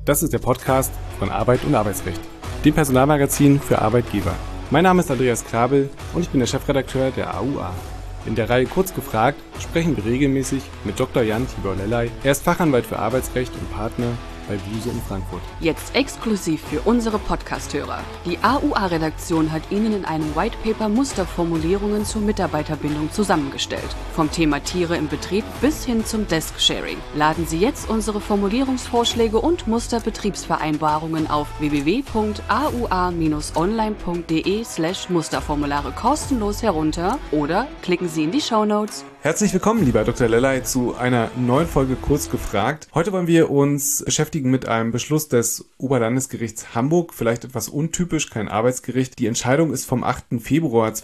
Das ist der Podcast von Arbeit und Arbeitsrecht, dem Personalmagazin für Arbeitgeber. Mein Name ist Andreas Krabel und ich bin der Chefredakteur der AUA. In der Reihe Kurz gefragt sprechen wir regelmäßig mit Dr. Jan Tibor Lellay. Er ist Fachanwalt für Arbeitsrecht und Partner bei Buse in Frankfurt. Jetzt exklusiv für unsere Podcast-Hörer. Die AUA-Redaktion hat Ihnen in einem Whitepaper Musterformulierungen zur Mitarbeiterbindung zusammengestellt. Vom Thema Tiere im Betrieb bis hin zum Desk-Sharing. Laden Sie jetzt unsere Formulierungsvorschläge und Musterbetriebsvereinbarungen auf www.aua-online.de/Musterformulare kostenlos herunter oder klicken Sie in die Shownotes. Herzlich willkommen, lieber Dr. Lellay, zu einer neuen Folge Kurz gefragt. Heute wollen wir uns beschäftigen mit einem Beschluss des Oberlandesgerichts Hamburg, vielleicht etwas untypisch, kein Arbeitsgericht. Die Entscheidung ist vom 8. Februar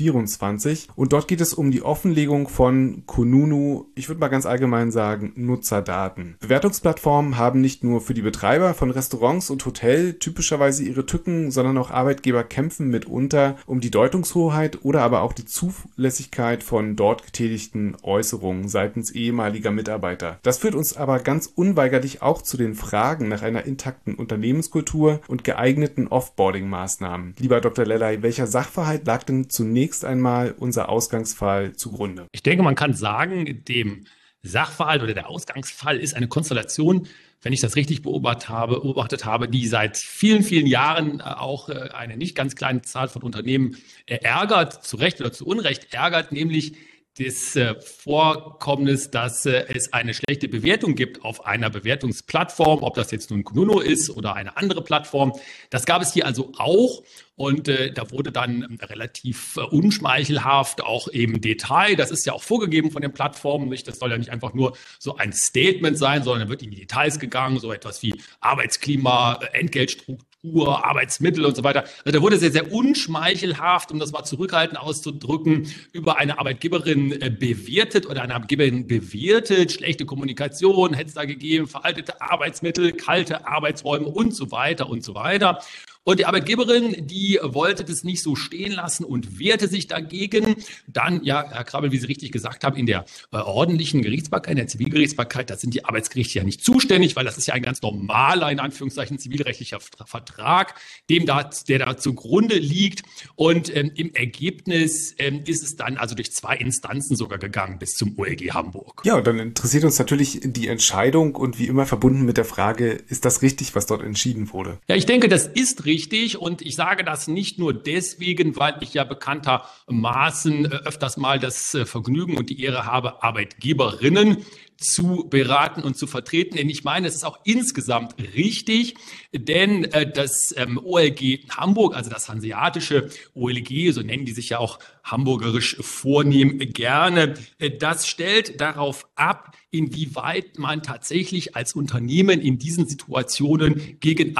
2024 und dort geht es um die Offenlegung von Kununu, ich würde mal ganz allgemein sagen, Nutzerdaten. Bewertungsplattformen haben nicht nur für die Betreiber von Restaurants und Hotels typischerweise ihre Tücken, sondern auch Arbeitgeber kämpfen mitunter um die Deutungshoheit oder aber auch die Zulässigkeit von dort getätigten Äußerungen seitens ehemaliger Mitarbeiter. Das führt uns aber ganz unweigerlich auch zu den Fragen nach einer intakten Unternehmenskultur und geeigneten Offboarding-Maßnahmen. Lieber Dr. Lellay, welcher Sachverhalt lag denn zunächst einmal unser Ausgangsfall zugrunde? Ich denke, man kann sagen, dem Sachverhalt oder der Ausgangsfall ist eine Konstellation, wenn ich das richtig beobachtet habe, die seit vielen, vielen Jahren auch eine nicht ganz kleine Zahl von Unternehmen ärgert, zu Recht oder zu Unrecht ärgert, nämlich das Vorkommnis, dass es eine schlechte Bewertung gibt auf einer Bewertungsplattform, ob das jetzt nun Kununu ist oder eine andere Plattform. Das gab es hier also auch. Und da wurde dann relativ unschmeichelhaft auch eben Detail, das ist ja auch vorgegeben von den Plattformen, nicht? Das soll ja nicht einfach nur so ein Statement sein, sondern da wird in die Details gegangen, so etwas wie Arbeitsklima, Entgeltstruktur, Arbeitsmittel und so weiter. Also da wurde sehr, sehr unschmeichelhaft, um das mal zurückhaltend auszudrücken, über eine Arbeitgeberin bewertet oder eine Arbeitgeberin bewertet, schlechte Kommunikation hätte es da gegeben, veraltete Arbeitsmittel, kalte Arbeitsräume und so weiter und so weiter. Und die Arbeitgeberin, die wollte das nicht so stehen lassen und wehrte sich dagegen. Dann, ja, Herr Krabel, wie Sie richtig gesagt haben, in der ordentlichen Gerichtsbarkeit, in der Zivilgerichtsbarkeit, da sind die Arbeitsgerichte ja nicht zuständig, weil das ist ja ein ganz normaler, in Anführungszeichen, zivilrechtlicher Vertrag, der da zugrunde liegt. Und im Ergebnis ist es dann also durch 2 Instanzen sogar gegangen bis zum OLG Hamburg. Ja, und dann interessiert uns natürlich die Entscheidung und wie immer verbunden mit der Frage, ist das richtig, was dort entschieden wurde? Ja, ich denke, das ist richtig und ich sage das nicht nur deswegen, weil ich ja bekanntermaßen öfters mal das Vergnügen und die Ehre habe, Arbeitgeberinnen zu beraten und zu vertreten. Denn ich meine, es ist auch insgesamt richtig, denn das OLG Hamburg, also das hanseatische OLG, so nennen die sich ja auch hamburgerisch vornehm gerne, das stellt darauf ab, inwieweit man tatsächlich als Unternehmen in diesen Situationen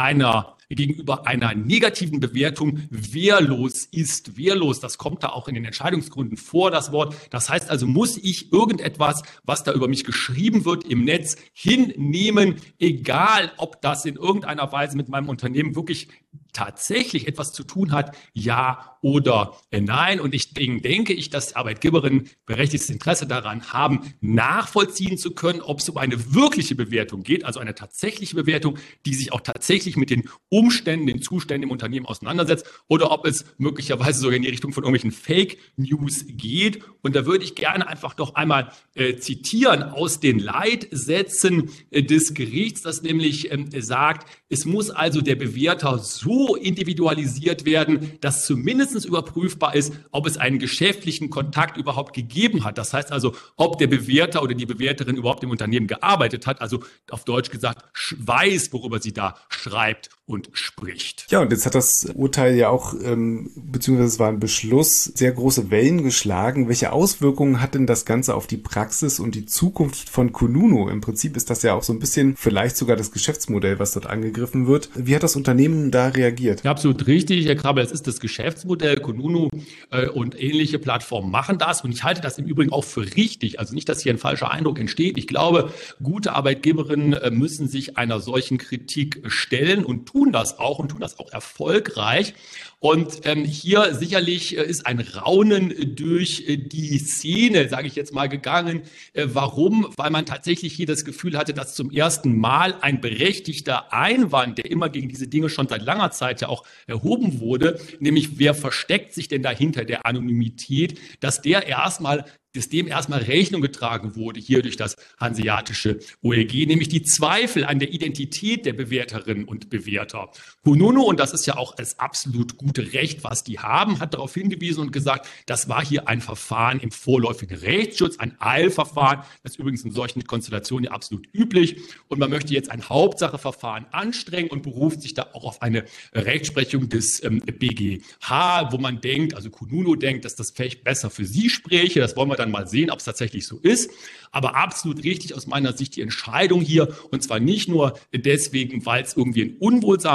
gegenüber einer negativen Bewertung wehrlos ist. Wehrlos, das kommt da auch in den Entscheidungsgründen vor, das Wort. Das heißt also, muss ich irgendetwas, was da über mich geschrieben wird im Netz, hinnehmen, egal ob das in irgendeiner Weise mit meinem Unternehmen wirklich tatsächlich etwas zu tun hat, ja oder nein. Und denke ich, dass Arbeitgeberinnen berechtigtes Interesse daran haben, nachvollziehen zu können, ob es um eine wirkliche Bewertung geht, also eine tatsächliche Bewertung, die sich auch tatsächlich mit den Umständen, den Zuständen im Unternehmen auseinandersetzt, oder ob es möglicherweise sogar in die Richtung von irgendwelchen Fake News geht. Und da würde ich gerne einfach doch einmal zitieren aus den Leitsätzen des Gerichts, das nämlich sagt, es muss also der Bewerter so individualisiert werden, dass zumindest überprüfbar ist, ob es einen geschäftlichen Kontakt überhaupt gegeben hat. Das heißt also, ob der Bewerter oder die Bewerterin überhaupt im Unternehmen gearbeitet hat, also auf Deutsch gesagt, weiß, worüber sie da schreibt und spricht. Ja, und jetzt hat das Urteil ja auch, beziehungsweise es war ein Beschluss, sehr große Wellen geschlagen. Welche Auswirkungen hat denn das Ganze auf die Praxis und die Zukunft von Kununu? Im Prinzip ist das ja auch so ein bisschen vielleicht sogar das Geschäftsmodell, was dort angegriffen wird. Wie hat das Unternehmen da reagiert. Ja, absolut richtig, Herr Krabbel. Das ist das Geschäftsmodell. Kununu und ähnliche Plattformen machen das. Und ich halte das im Übrigen auch für richtig. Also nicht, dass hier ein falscher Eindruck entsteht. Ich glaube, gute Arbeitgeberinnen müssen sich einer solchen Kritik stellen und tun das auch erfolgreich. Und hier sicherlich ist ein Raunen durch die Szene, sage ich jetzt mal, gegangen. Warum? Weil man tatsächlich hier das Gefühl hatte, dass zum ersten Mal ein berechtigter Einwand, der immer gegen diese Dinge schon seit langer Zeit ja auch erhoben wurde, nämlich wer versteckt sich denn dahinter der Anonymität, dass dem erstmal Rechnung getragen wurde, hier durch das hanseatische OLG, nämlich die Zweifel an der Identität der Bewerterinnen und Bewerter. Kununu, und das ist ja auch das absolut gute Recht, was die haben, hat darauf hingewiesen und gesagt, das war hier ein Verfahren im vorläufigen Rechtsschutz, ein Eilverfahren, das ist übrigens in solchen Konstellationen ja absolut üblich, und man möchte jetzt ein Hauptsacheverfahren anstrengen und beruft sich da auch auf eine Rechtsprechung des BGH, wo man denkt, also Kununu denkt, dass das vielleicht besser für sie spräche, das wollen wir dann mal sehen, ob es tatsächlich so ist. Aber absolut richtig aus meiner Sicht die Entscheidung hier. Und zwar nicht nur deswegen, weil es irgendwie ein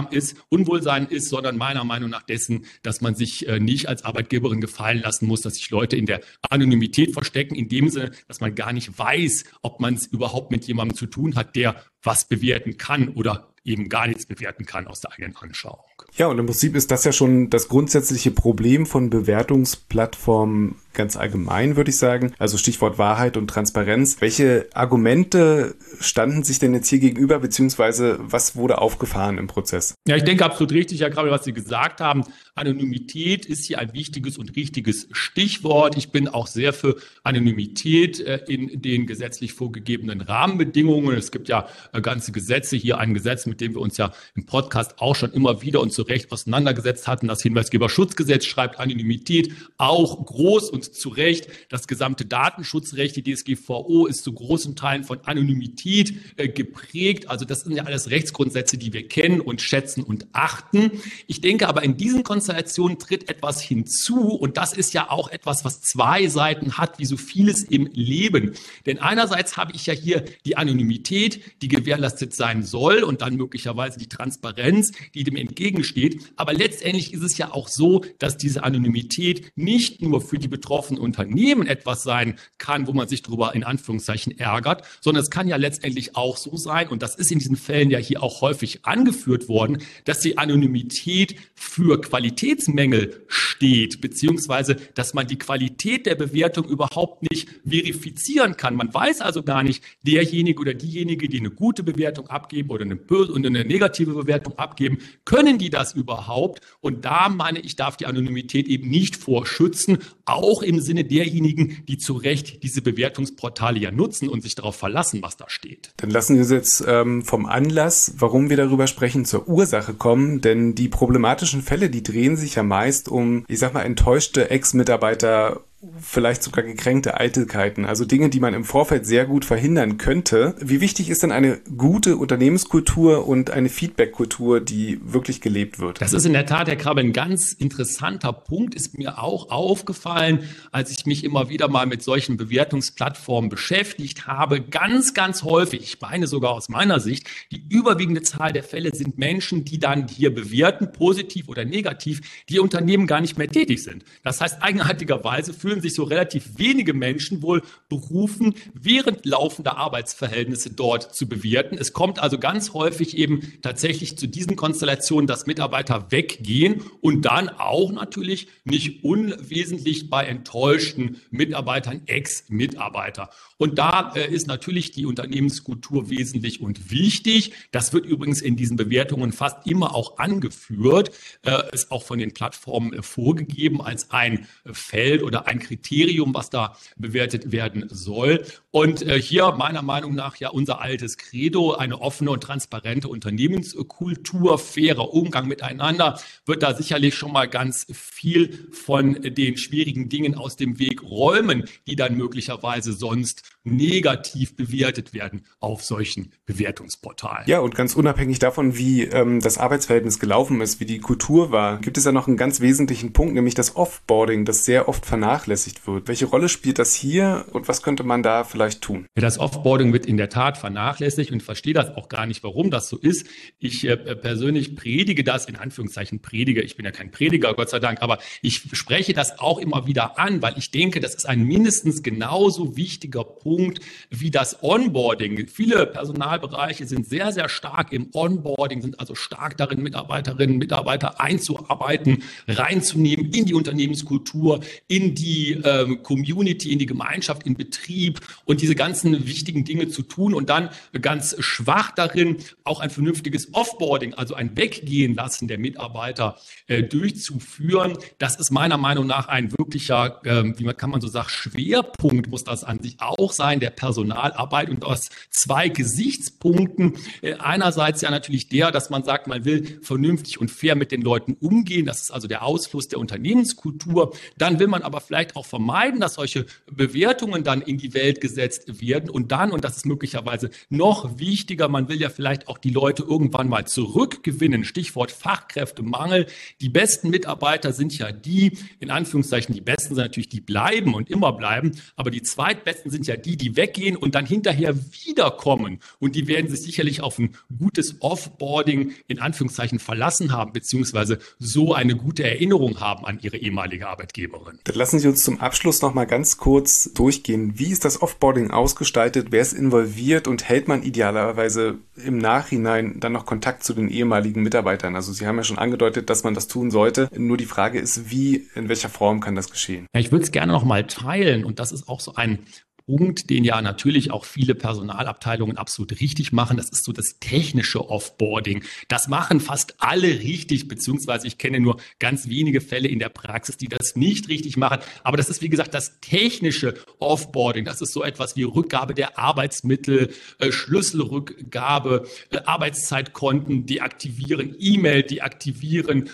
Unwohlsein ist, sondern meiner Meinung nach dessen, dass man sich nicht als Arbeitgeberin gefallen lassen muss, dass sich Leute in der Anonymität verstecken, in dem Sinne, dass man gar nicht weiß, ob man es überhaupt mit jemandem zu tun hat, der was bewerten kann oder eben gar nichts bewerten kann aus der eigenen Anschauung. Ja, und im Prinzip ist das ja schon das grundsätzliche Problem von Bewertungsplattformen ganz allgemein, würde ich sagen. Also Stichwort Wahrheit und Transparenz. Welche Argumente standen sich denn jetzt hier gegenüber, beziehungsweise was wurde aufgefahren im Prozess? Ja, ich denke absolut richtig, Herr Krabbel, was Sie gesagt haben. Anonymität ist hier ein wichtiges und richtiges Stichwort. Ich bin auch sehr für Anonymität in den gesetzlich vorgegebenen Rahmenbedingungen. Es gibt ja ganze Gesetze, hier ein Gesetz, mit dem wir uns ja im Podcast auch schon immer wieder und zu Recht auseinandergesetzt hatten. Das Hinweisgeberschutzgesetz schreibt Anonymität auch groß und zu Recht. Das gesamte Datenschutzrecht, die DSGVO, ist zu großen Teilen von Anonymität geprägt. Also das sind ja alles Rechtsgrundsätze, die wir kennen und schätzen und achten. Ich denke aber, in diesen Konstellationen tritt etwas hinzu und das ist ja auch etwas, was zwei Seiten hat, wie so vieles im Leben. Denn einerseits habe ich ja hier die Anonymität, die gewährleistet sein soll und dann möglicherweise die Transparenz, die dem entgegensteht. Aber letztendlich ist es ja auch so, dass diese Anonymität nicht nur für die betroffenen Unternehmen etwas sein kann, wo man sich darüber in Anführungszeichen ärgert, sondern es kann ja letztendlich auch so sein, und das ist in diesen Fällen ja hier auch häufig angeführt worden, dass die Anonymität für Qualitätsmängel steht, beziehungsweise dass man die Qualität der Bewertung überhaupt nicht verifizieren kann. Man weiß also gar nicht, derjenige oder diejenige, die eine gute Bewertung abgeben oder eine negative Bewertung abgeben, können die das überhaupt? Und da meine ich, darf die Anonymität eben nicht vorschützen, auch im Sinne derjenigen, die zu Recht diese Bewertungsportale ja nutzen und sich darauf verlassen, was da steht. Dann lassen wir uns jetzt vom Anlass, warum wir darüber sprechen, zur Ursache kommen, denn die problematischen Fälle, die drehen sich ja meist um, ich sag mal, enttäuschte Ex-Mitarbeiter, vielleicht sogar gekränkte Eitelkeiten, also Dinge, die man im Vorfeld sehr gut verhindern könnte. Wie wichtig ist denn eine gute Unternehmenskultur und eine Feedback-Kultur, die wirklich gelebt wird? Das ist in der Tat, Herr Krabbel, ein ganz interessanter Punkt, ist mir auch aufgefallen, als ich mich immer wieder mal mit solchen Bewertungsplattformen beschäftigt habe. Ganz, ganz häufig, ich meine sogar aus meiner Sicht, die überwiegende Zahl der Fälle sind Menschen, die dann hier bewerten, positiv oder negativ, die Unternehmen gar nicht mehr tätig sind. Das heißt, eigenartigerweise fühlen sich so relativ wenige Menschen wohl berufen, während laufender Arbeitsverhältnisse dort zu bewerten. Es kommt also ganz häufig eben tatsächlich zu diesen Konstellationen, dass Mitarbeiter weggehen und dann auch natürlich nicht unwesentlich bei enttäuschten Mitarbeitern, Ex-Mitarbeiter. Und da ist natürlich die Unternehmenskultur wesentlich und wichtig. Das wird übrigens in diesen Bewertungen fast immer auch angeführt, ist auch von den Plattformen vorgegeben als ein Feld oder ein Kriterium, was da bewertet werden soll. Und hier meiner Meinung nach ja unser altes Credo, eine offene und transparente Unternehmenskultur, fairer Umgang miteinander, wird da sicherlich schon mal ganz viel von den schwierigen Dingen aus dem Weg räumen, die dann möglicherweise sonst negativ bewertet werden auf solchen Bewertungsportalen. Ja, und ganz unabhängig davon, wie das Arbeitsverhältnis gelaufen ist, wie die Kultur war, gibt es ja noch einen ganz wesentlichen Punkt, nämlich das Offboarding, das sehr oft vernachlässigt wird. Welche Rolle spielt das hier und was könnte man da vielleicht tun? Ja, das Offboarding wird in der Tat vernachlässigt und ich verstehe das auch gar nicht, warum das so ist. Ich persönlich predige das, in Anführungszeichen predige, ich bin ja kein Prediger, Gott sei Dank, aber ich spreche das auch immer wieder an, weil ich denke, das ist ein mindestens genauso wichtiger Punkt wie das Onboarding. Viele Personalbereiche sind sehr, sehr stark im Onboarding, sind also stark darin, Mitarbeiterinnen, Mitarbeiter einzuarbeiten, reinzunehmen in die Unternehmenskultur, in die Community, in die Gemeinschaft, in Betrieb und diese ganzen wichtigen Dinge zu tun und dann ganz schwach darin, auch ein vernünftiges Offboarding, also ein Weggehen lassen der Mitarbeiter durchzuführen. Das ist meiner Meinung nach ein wirklicher, wie kann man so sagen, Schwerpunkt muss das an sich auch sein, der Personalarbeit und aus zwei Gesichtspunkten. Einerseits ja natürlich der, dass man sagt, man will vernünftig und fair mit den Leuten umgehen. Das ist also der Ausfluss der Unternehmenskultur. Dann will man aber vielleicht auch vermeiden, dass solche Bewertungen dann in die Welt gesetzt werden. Und dann, und das ist möglicherweise noch wichtiger, man will ja vielleicht auch die Leute irgendwann mal zurückgewinnen. Stichwort Fachkräftemangel. Die besten Mitarbeiter sind ja die, in Anführungszeichen, die besten sind natürlich, die bleiben und immer bleiben. Aber die zweitbesten sind ja die weggehen und dann hinterher wiederkommen. Und die werden sich sicherlich auf ein gutes Offboarding in Anführungszeichen verlassen haben, beziehungsweise so eine gute Erinnerung haben an ihre ehemalige Arbeitgeberin. Dann lassen Sie uns zum Abschluss noch mal ganz kurz durchgehen. Wie ist das Offboarding ausgestaltet? Wer ist involviert und hält man idealerweise im Nachhinein dann noch Kontakt zu den ehemaligen Mitarbeitern? Also Sie haben ja schon angedeutet, dass man das tun sollte. Nur die Frage ist, wie, in welcher Form kann das geschehen? Ja, ich würde es gerne noch mal teilen und das ist auch so ein Punkt, den ja natürlich auch viele Personalabteilungen absolut richtig machen. Das ist so das technische Offboarding. Das machen fast alle richtig, beziehungsweise ich kenne nur ganz wenige Fälle in der Praxis, die das nicht richtig machen. Aber das ist, wie gesagt, das technische Offboarding. Das ist so etwas wie Rückgabe der Arbeitsmittel, Schlüsselrückgabe, Arbeitszeitkonten deaktivieren, E-Mail deaktivieren,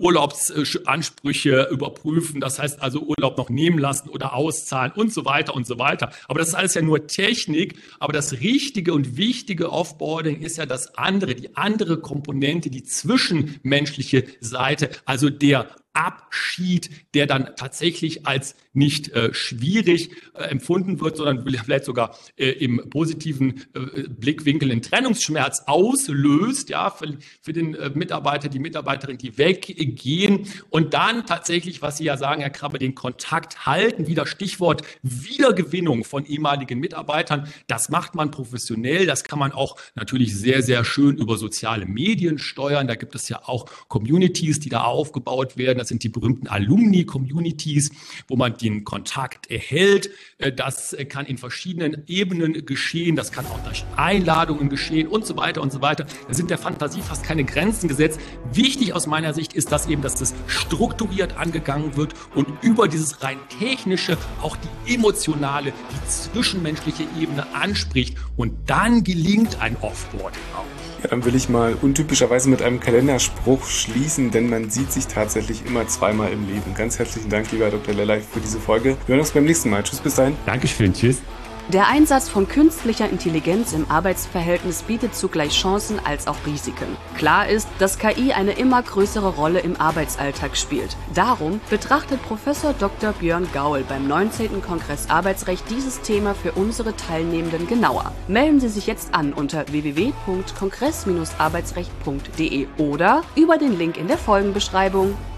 Urlaubsansprüche überprüfen. Das heißt also Urlaub noch nehmen lassen oder auszahlen und so weiter und so weiter. Aber das ist alles ja nur Technik. Aber das richtige und wichtige Offboarding ist ja das andere, die andere Komponente, die zwischenmenschliche Seite, also der Abschied, der dann tatsächlich als nicht schwierig empfunden wird, sondern vielleicht sogar im positiven Blickwinkel einen Trennungsschmerz auslöst, ja, für den Mitarbeiter, die Mitarbeiterin, die weggehen und dann tatsächlich, was Sie ja sagen, Herr Krabbe, den Kontakt halten, wieder Stichwort Wiedergewinnung von ehemaligen Mitarbeitern. Das macht man professionell, das kann man auch natürlich sehr, sehr schön über soziale Medien steuern. Da gibt es ja auch Communities, die da aufgebaut werden. Das sind die berühmten Alumni-Communities, wo man den Kontakt erhält. Das kann in verschiedenen Ebenen geschehen. Das kann auch durch Einladungen geschehen und so weiter und so weiter. Da sind der Fantasie fast keine Grenzen gesetzt. Wichtig aus meiner Sicht ist das eben, dass das strukturiert angegangen wird und über dieses rein technische auch die emotionale, die zwischenmenschliche Ebene anspricht. Und dann gelingt ein Offboarding auch. Ja, dann will ich mal untypischerweise mit einem Kalenderspruch schließen, denn man sieht sich tatsächlich immer zweimal im Leben. Ganz herzlichen Dank, lieber Herr Dr. Lellay, für diese Folge. Wir hören uns beim nächsten Mal. Tschüss, bis dahin. Dankeschön, tschüss. Der Einsatz von künstlicher Intelligenz im Arbeitsverhältnis bietet zugleich Chancen als auch Risiken. Klar ist, dass KI eine immer größere Rolle im Arbeitsalltag spielt. Darum betrachtet Professor Dr. Björn Gaul beim 19. Kongress Arbeitsrecht dieses Thema für unsere Teilnehmenden genauer. Melden Sie sich jetzt an unter www.kongress-arbeitsrecht.de oder über den Link in der Folgenbeschreibung.